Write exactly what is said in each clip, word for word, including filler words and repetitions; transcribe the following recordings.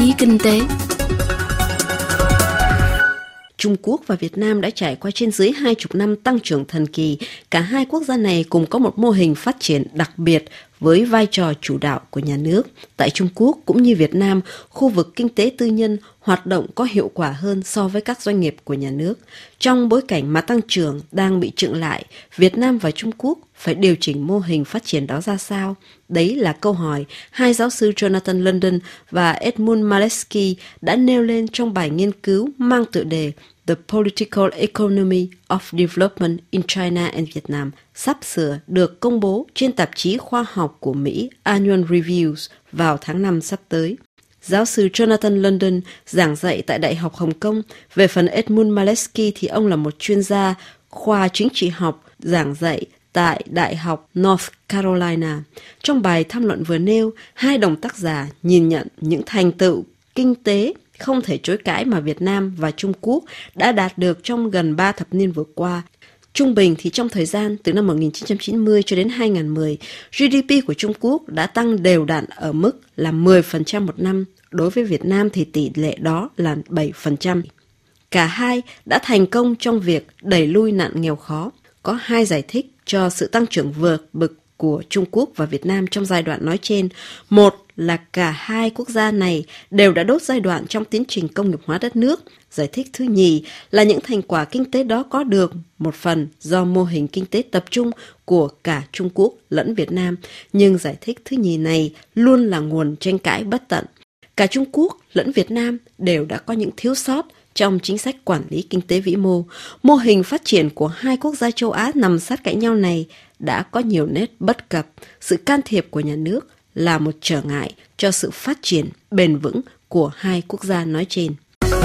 chí kinh tế. Trung Quốc và Việt Nam đã trải qua trên dưới hai chục năm tăng trưởng thần kỳ. Cả hai quốc gia này cùng có một mô hình phát triển đặc biệt với vai trò chủ đạo của nhà nước. Tại Trung Quốc cũng như Việt Nam, khu vực kinh tế tư nhân hoạt động có hiệu quả hơn so với các doanh nghiệp của nhà nước. Trong bối cảnh mà tăng trưởng đang bị chững lại, Việt Nam và Trung Quốc phải điều chỉnh mô hình phát triển đó ra sao? Đấy là câu hỏi hai giáo sư Jonathan London và Edmund Malesky đã nêu lên trong bài nghiên cứu mang tựa đề The Political Economy of Development in China and Vietnam, sắp sửa được công bố trên tạp chí khoa học của Mỹ Annual Reviews vào tháng năm sắp tới. Giáo sư Jonathan London giảng dạy tại Đại học Hồng Kông. Về phần Edmund Malesky thì ông là một chuyên gia khoa chính trị học giảng dạy tại Đại học North Carolina. Trong bài tham luận vừa nêu, hai đồng tác giả nhìn nhận những thành tựu kinh tế không thể chối cãi mà Việt Nam và Trung Quốc đã đạt được trong gần ba thập niên vừa qua. Trung bình thì trong thời gian từ năm một nghìn chín trăm chín mươi cho đến hai nghìn không trăm mười, giê đê pê của Trung Quốc đã tăng đều đặn ở mức là mười phần trăm một năm. Đối với Việt Nam thì tỷ lệ đó là bảy phần trăm. Cả hai đã thành công trong việc đẩy lui nạn nghèo khó. Có hai giải thích cho sự tăng trưởng vượt bậc của Trung Quốc và Việt Nam trong giai đoạn nói trên. Một là cả hai quốc gia này đều đã đốt giai đoạn trong tiến trình công nghiệp hóa đất nước. Giải thích thứ nhì là những thành quả kinh tế đó có được một phần do mô hình kinh tế tập trung của cả Trung Quốc lẫn Việt Nam. Nhưng giải thích thứ nhì này luôn là nguồn tranh cãi bất tận. Cả Trung Quốc lẫn Việt Nam đều đã có những thiếu sót trong chính sách quản lý kinh tế vĩ mô. Mô hình phát triển của hai quốc gia châu Á nằm sát cạnh nhau này đã có nhiều nét bất cập. Sự can thiệp của nhà nước là một trở ngại cho sự phát triển bền vững của hai quốc gia nói trên.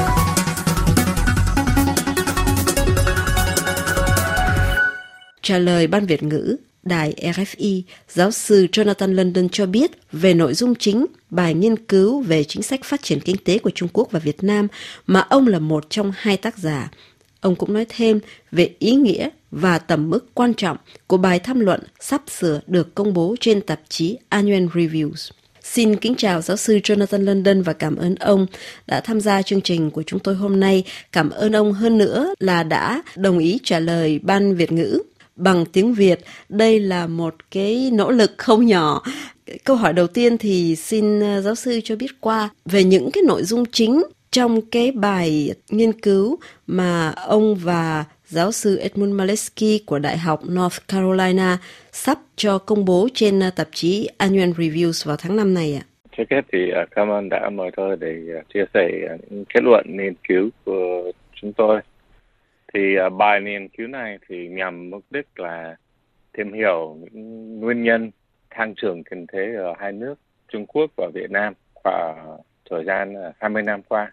Trả lời Ban Việt ngữ Đài R F I, giáo sư Jonathan London cho biết về nội dung chính bài nghiên cứu về chính sách phát triển kinh tế của Trung Quốc và Việt Nam mà ông là một trong hai tác giả. Ông cũng nói thêm về ý nghĩa và tầm mức quan trọng của bài tham luận sắp sửa được công bố trên tạp chí Annual Reviews. Xin kính chào giáo sư Jonathan London và cảm ơn ông đã tham gia chương trình của chúng tôi hôm nay. Cảm ơn ông hơn nữa là đã đồng ý trả lời Ban Việt ngữ bằng tiếng Việt. Đây là một cái nỗ lực không nhỏ. Câu hỏi đầu tiên thì xin giáo sư cho biết qua về những cái nội dung chính trong cái bài nghiên cứu mà ông và giáo sư Edmund Malesky của Đại học North Carolina sắp cho công bố trên tạp chí Annual Reviews vào tháng năm này ạ. Trước hết thì cảm ơn đã mời tôi để chia sẻ những kết luận nghiên cứu của chúng tôi. Thì bài nghiên cứu này thì nhằm mục đích là tìm hiểu những nguyên nhân tăng trưởng kinh tế ở hai nước Trung Quốc và Việt Nam qua thời gian hai mươi năm qua,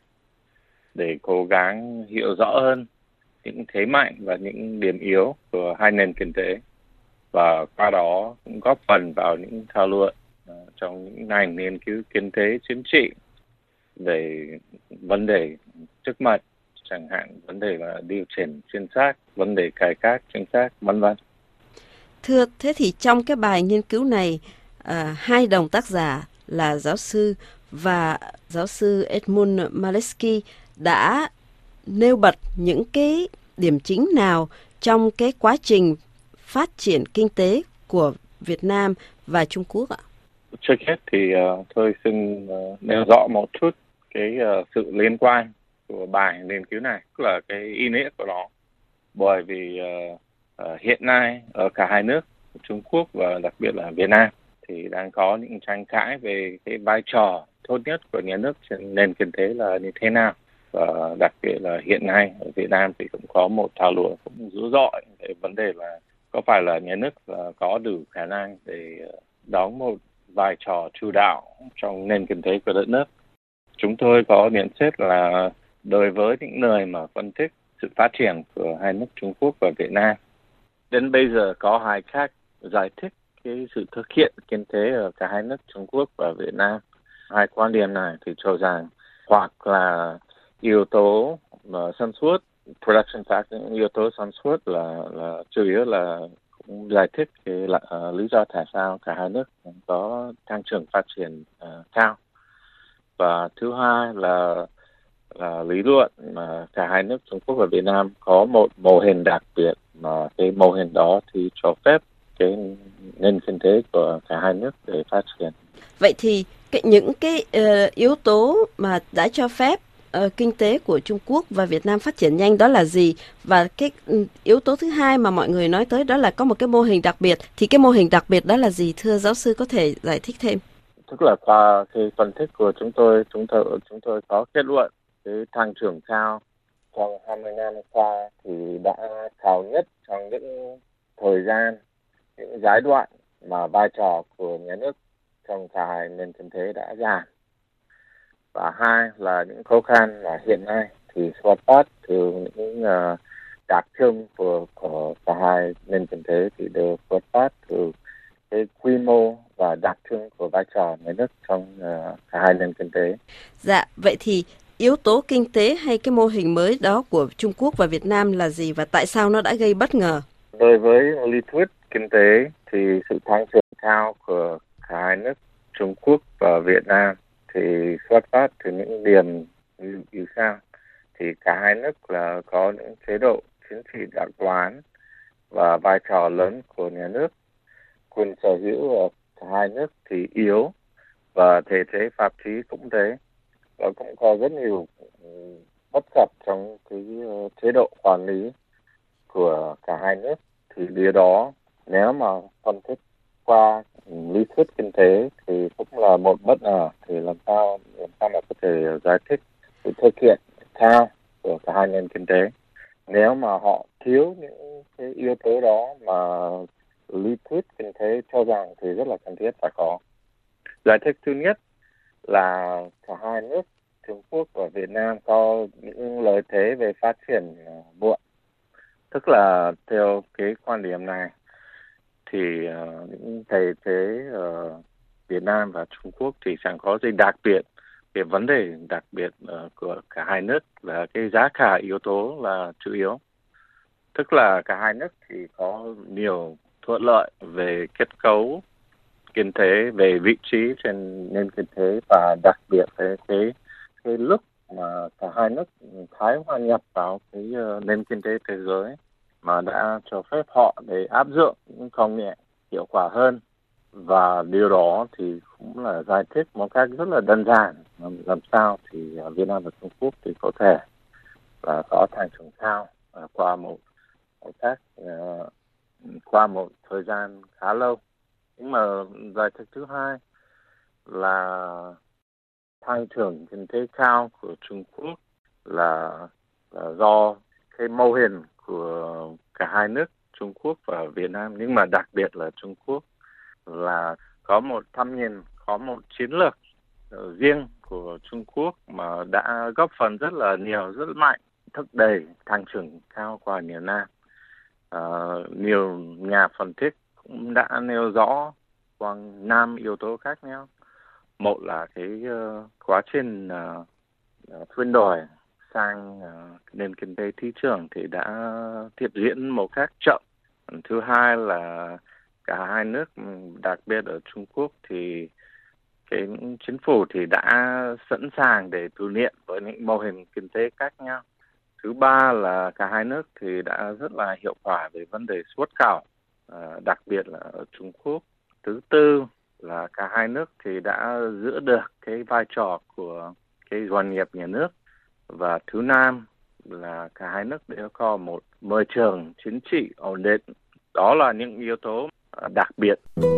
để cố gắng hiểu rõ hơn những thế mạnh và những điểm yếu của hai nền kinh tế, và qua đó cũng góp phần vào những thảo luận uh, trong những ngành nghiên cứu kinh tế chính trị về vấn đề trước mặt, chẳng hạn vấn đề là điều chỉnh chính sách, vấn đề cải cách chính sách, vân vân. Thưa, thế thì trong cái bài nghiên cứu này, uh, hai đồng tác giả là giáo sư và giáo sư Edmund Malesky đã nêu bật những cái điểm chính nào trong cái quá trình phát triển kinh tế của Việt Nam và Trung Quốc ạ? Trước hết thì uh, tôi xin uh, nêu rõ một chút cái uh, sự liên quan của bài nghiên cứu này, tức là cái ý nghĩa của nó. Bởi vì uh, uh, hiện nay ở cả hai nước Trung Quốc và đặc biệt là Việt Nam thì đang có những tranh cãi về cái vai trò tốt nhất của nhà nước trên nền kinh tế là như thế nào. Và đặc biệt là hiện nay ở Việt Nam thì cũng có một thảo luận cũng dữ dội về vấn đề là có phải là nhà nước có đủ khả năng để đóng một vai trò chủ đạo trong nền kinh tế của đất nước. Chúng tôi có nhận xét là đối với những người mà phân tích sự phát triển của hai nước Trung Quốc và Việt Nam, đến bây giờ có hai cách giải thích cái sự thực hiện kinh tế ở cả hai nước Trung Quốc và Việt Nam. Hai quan điểm này thì cho rằng hoặc là yếu tố uh, sản xuất, production factor, yếu tố sản xuất là, là chủ yếu là cũng giải thích cái là, uh, lý do tại sao cả hai nước có tăng trưởng phát triển uh, cao. và thứ hai là là lý luận mà cả hai nước Trung Quốc và Việt Nam có một mô hình đặc biệt, mà cái mô hình đó thì cho phép cái nền kinh tế của cả hai nước để phát triển. Vậy thì cái, những cái uh, yếu tố mà đã cho phép uh, kinh tế của Trung Quốc và Việt Nam phát triển nhanh đó là gì? Và cái um, yếu tố thứ hai mà mọi người nói tới đó là có một cái mô hình đặc biệt. Thì cái mô hình đặc biệt đó là gì? Thưa giáo sư có thể giải thích thêm. Tức là qua cái phân tích của chúng tôi, chúng tôi chúng tôi có kết luận cái tăng trưởng cao trong hai mươi năm qua thì đã cao nhất trong những thời gian, những giai đoạn mà vai trò của nhà nước trong cả hai nền kinh tế đã giảm. Và hai là những khó khăn là hiện nay thì xuất phát từ những uh, đặc trưng của, của cả hai nền kinh tế thì đều xuất phát từ cái quy mô và đặc trưng của vai trò nhà nước trong uh, cả hai nền kinh tế. Dạ, vậy thì yếu tố kinh tế hay cái mô hình mới đó của Trung Quốc và Việt Nam là gì và tại sao nó đã gây bất ngờ? Đối với lý thuyết kinh tế thì sự tăng trưởng cao của cả hai nước Trung Quốc và Việt Nam thì xuất phát từ những điểm như, như sau. Thì cả hai nước là có những chế độ chính trị đặc quán và vai trò lớn của nhà nước. Quyền sở hữu ở cả hai nước thì yếu và thể chế pháp lý cũng thế. Và cũng có rất nhiều bất cập trong cái chế độ quản lý của cả hai nước. Thì điều đó nếu mà phân tích qua lý thuyết kinh tế thì cũng là một bất ngờ. Thì làm sao làm sao mà có thể giải thích sự thực hiện cao của cả hai nền kinh tế nếu mà họ thiếu những cái yếu tố đó mà lý thuyết kinh tế cho rằng thì rất là cần thiết phải có. Giải thích thứ nhất là cả hai nước Trung Quốc và Việt Nam có những lợi thế về phát triển muộn. Tức là theo cái quan điểm này thì uh, những thể chế uh, Việt Nam và Trung Quốc thì chẳng có gì đặc biệt. Cái vấn đề đặc biệt uh, của cả hai nước là cái giá cả yếu tố là chủ yếu. Tức là cả hai nước thì có nhiều thuận lợi về kết cấu kinh tế, về vị trí trên nền kinh tế và đặc biệt về cái, cái lúc mà cả hai nước tái hòa nhập vào cái uh, nền kinh tế thế giới mà đã cho phép họ để áp dụng những công nghệ hiệu quả hơn. Và điều đó thì cũng là giải thích một cách rất là đơn giản làm sao thì Việt Nam và Trung Quốc thì có thể là có tăng trưởng cao uh, qua một, một cách uh, qua một thời gian khá lâu. Nhưng mà giải thích thứ hai là tăng trưởng kinh tế cao của Trung Quốc là, là do cái mô hình của cả hai nước Trung Quốc và Việt Nam, nhưng mà đặc biệt là Trung Quốc là có một tầm nhìn, có một chiến lược riêng của Trung Quốc mà đã góp phần rất là nhiều, rất mạnh thúc đẩy tăng trưởng cao qua nhiều năm. À, nhiều nhà phân tích cũng đã nêu rõ qua năm yếu tố khác nhau. Một là cái uh, quá trình uh, chuyển đổi sang uh, nền kinh tế thị trường thì đã tiếp diễn một cách chậm. Thứ hai là cả hai nước, đặc biệt ở Trung Quốc thì cái chính phủ thì đã sẵn sàng để thử nghiệm với những mô hình kinh tế khác nhau. Thứ ba là cả hai nước thì đã rất là hiệu quả về vấn đề xuất khẩu, uh, đặc biệt là ở Trung Quốc. Thứ tư là cả hai nước thì đã giữ được cái vai trò của cái doanh nghiệp nhà nước. Và thứ năm là cả hai nước đều có một môi trường chính trị ổn định. Đó là những yếu tố đặc biệt.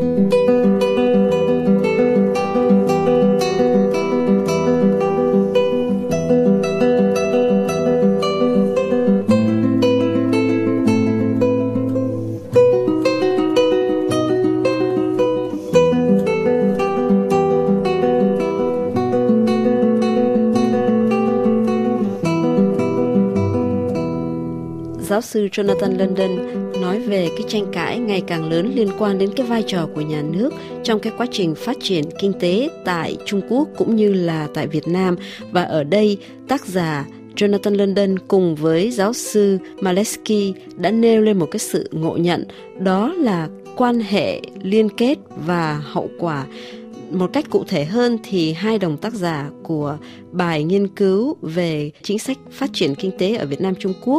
Giáo sư Jonathan London nói về cái tranh cãi ngày càng lớn liên quan đến cái vai trò của nhà nước trong cái quá trình phát triển kinh tế tại Trung Quốc cũng như là tại Việt Nam. Và ở đây, tác giả Jonathan London cùng với giáo sư Malesky đã nêu lên một cái sự ngộ nhận, đó là quan hệ liên kết và hậu quả. Một cách cụ thể hơn thì hai đồng tác giả của bài nghiên cứu về chính sách phát triển kinh tế ở Việt Nam Trung Quốc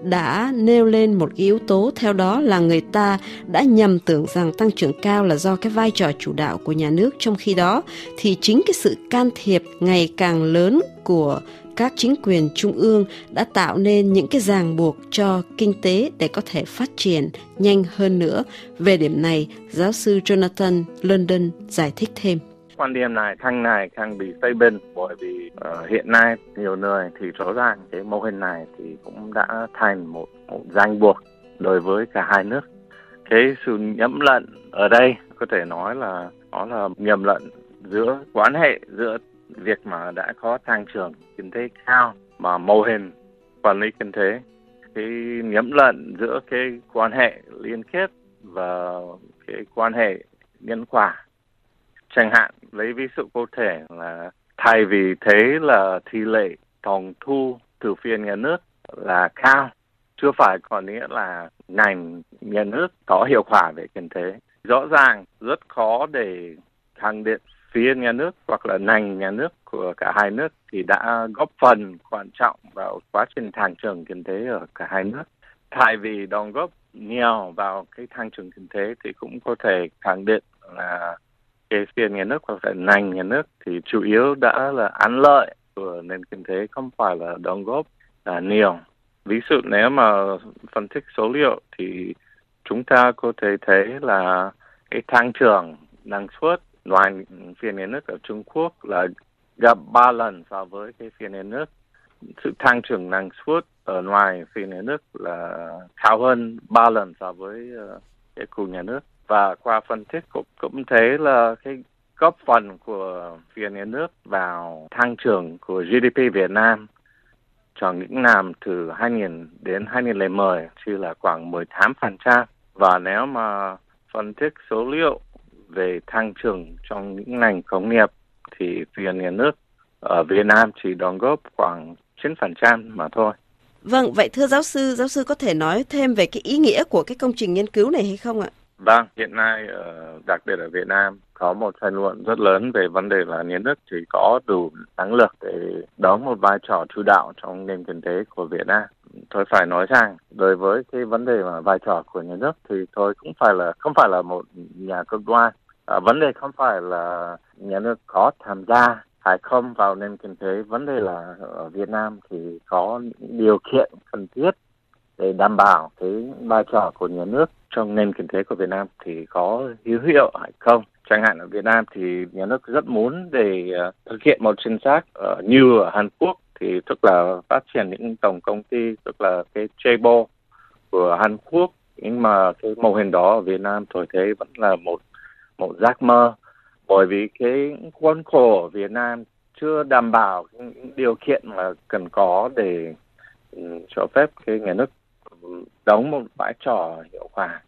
đã nêu lên một yếu tố, theo đó là người ta đã nhầm tưởng rằng tăng trưởng cao là do cái vai trò chủ đạo của nhà nước, trong khi đó thì chính cái sự can thiệp ngày càng lớn của các chính quyền trung ương đã tạo nên những cái ràng buộc cho kinh tế để có thể phát triển nhanh hơn nữa. Về điểm này, giáo sư Jonathan London giải thích thêm. Quan điểm này càng này càng bị xây bên, bởi vì uh, hiện nay nhiều nơi thì rõ ràng cái mô hình này thì cũng đã thành một, một ràng buộc đối với cả hai nước. Cái sự nhầm lẫn ở đây có thể nói là nó là nhầm lẫn giữa quan hệ giữa việc mà đã có tăng trưởng kinh tế cao mà mô hình quản lý kinh tế, cái nhầm lẫn giữa cái quan hệ liên kết và cái quan hệ nhân quả. Chẳng hạn lấy ví dụ cụ thể là thay vì thế là tỷ lệ tổng thu từ phía nhà nước là cao, chưa phải có nghĩa là ngành nhà nước có hiệu quả về kinh tế. Rõ ràng rất khó để khẳng định phía nhà nước hoặc là ngành nhà nước của cả hai nước thì đã góp phần quan trọng vào quá trình tăng trưởng kinh tế ở cả hai nước. Thay vì đóng góp nhiều vào cái tăng trưởng kinh tế thì cũng có thể khẳng định là cái phía nhà nước hoặc là ngành nhà nước thì chủ yếu đã là ăn lợi của nền kinh tế, không phải là đóng góp là nhiều. Ví dụ nếu mà phân tích số liệu thì chúng ta có thể thấy là cái tăng trưởng năng suất ngoài phía nhà nước ở Trung Quốc là gấp ba lần so với cái phía nhà nước. Sự tăng trưởng năng suất ở ngoài phía nhà nước là cao hơn ba lần so với cái của nhà nước. Và qua phân tích cũng, cũng thấy là cái góp phần của phía nhà nước vào tăng trưởng của giê đê pê Việt Nam trong những năm từ hai nghìn đến hai nghìn lẻ mười chỉ là khoảng mười tám phần trăm. Và nếu mà phân tích số liệu về tăng trưởng trong những ngành công nghiệp thì phía nhà nước ở Việt Nam chỉ đóng góp khoảng chín phần trăm mà thôi. Vâng, vậy thưa giáo sư, giáo sư có thể nói thêm về cái ý nghĩa của cái công trình nghiên cứu này hay không ạ? Vâng, hiện nay đặc biệt ở Việt Nam có một tranh luận rất lớn về vấn đề là nhà nước chỉ có đủ năng lực để đóng một vai trò chủ đạo trong nền kinh tế của Việt Nam. Tôi phải nói rằng đối với cái vấn đề mà vai trò của nhà nước thì tôi cũng phải là không phải là một nhà cực đoan. À, vấn đề không phải là nhà nước có tham gia hay không vào nền kinh tế, vấn đề là ở Việt Nam thì có những điều kiện cần thiết để đảm bảo cái vai trò của nhà nước trong nền kinh tế của Việt Nam thì có hữu hiệu hay không. Chẳng hạn ở Việt Nam thì nhà nước rất muốn để uh, thực hiện một chính sách uh, như ở Hàn Quốc, thì tức là phát triển những tổng công ty, tức là cái chaebol của Hàn Quốc, nhưng mà cái mô hình đó ở Việt Nam tôi thấy vẫn là một một giấc mơ, bởi vì cái khuôn khổ ở Việt Nam chưa đảm bảo những điều kiện mà cần có để um, cho phép cái nhà nước đóng một vai trò hiệu quả.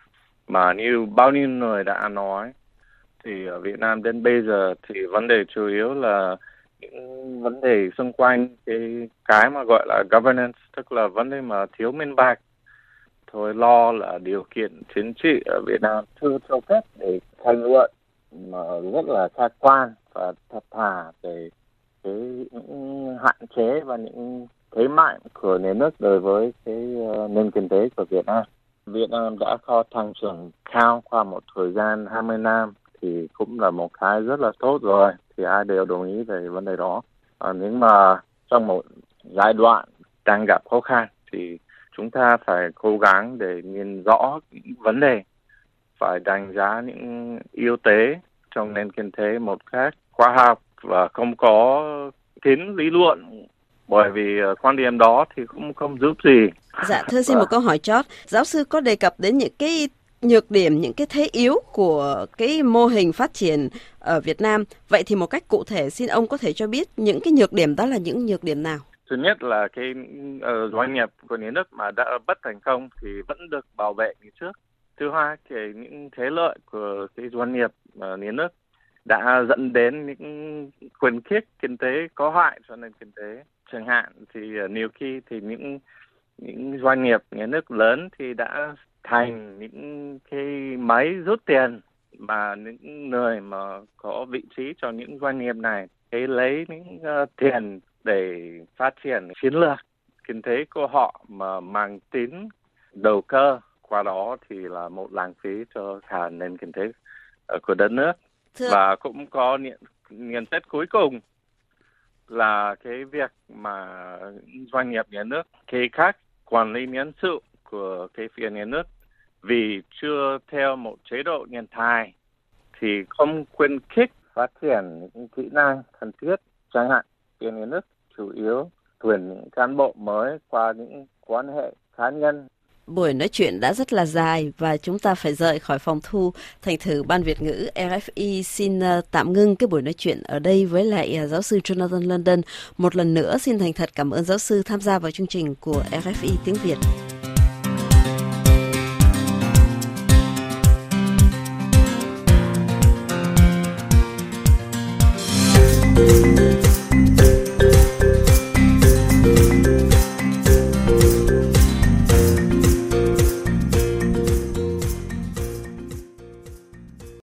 Mà như bao nhiêu người đã nói thì ở Việt Nam đến bây giờ thì vấn đề chủ yếu là những vấn đề xung quanh cái cái mà gọi là governance, tức là vấn đề mà thiếu minh bạch. Tôi lo là điều kiện chính trị ở Việt Nam chưa cho phép để tranh luận mà rất là khách quan và thật thà về cái những hạn chế và những thế mạnh của nhà nước đối với cái uh, nền kinh tế của Việt Nam. Việt Nam đã có tăng trưởng cao qua một thời gian hai mươi năm thì cũng là một cái rất là tốt rồi, thì ai đều đồng ý về vấn đề đó. À, nhưng mà trong một giai đoạn đang gặp khó khăn thì chúng ta phải cố gắng để nhìn rõ những vấn đề, phải đánh giá những yếu tố trong nền kinh tế một cách khoa học và không có tính lý luận, bởi vì quan điểm đó thì cũng không giúp gì. Dạ, thưa xin một câu hỏi chót. Giáo sư có đề cập đến những cái nhược điểm, những cái thế yếu của cái mô hình phát triển ở Việt Nam. Vậy thì một cách cụ thể xin ông có thể cho biết những cái nhược điểm đó là những nhược điểm nào? Thứ nhất là cái uh, doanh nghiệp của nhà nước mà đã bất thành công thì vẫn được bảo vệ như trước. Thứ hai, cái những thế lợi của cái doanh nghiệp uh, nhà nước đã dẫn đến những khuyến khích kinh tế có hại cho nền kinh tế. Chẳng hạn thì uh, nhiều khi thì những những doanh nghiệp nhà nước lớn thì đã thành những cái máy rút tiền mà những người mà có vị trí cho những doanh nghiệp này cái lấy những uh, tiền để phát triển chiến lược kinh tế của họ mà mang tính đầu cơ, qua đó thì là một lãng phí cho cả nền kinh tế uh, của đất nước. Thưa... Và cũng có nhận, nhận xét cuối cùng là cái việc mà doanh nghiệp nhà nước khi khác quản lý nhân sự của cái phía nhà nước vì chưa theo một chế độ nhân tài thì không khuyến khích phát triển những kỹ năng cần thiết, chẳng hạn phía nhà nước chủ yếu tuyển những cán bộ mới qua những quan hệ cá nhân. Buổi nói chuyện đã rất là dài và chúng ta phải rời khỏi phòng thu. Thành thử Ban Việt ngữ rờ ép i xin tạm ngưng cái buổi nói chuyện ở đây với lại giáo sư Jonathan London. Một lần nữa xin thành thật cảm ơn giáo sư tham gia vào chương trình của rờ ép i tiếng Việt.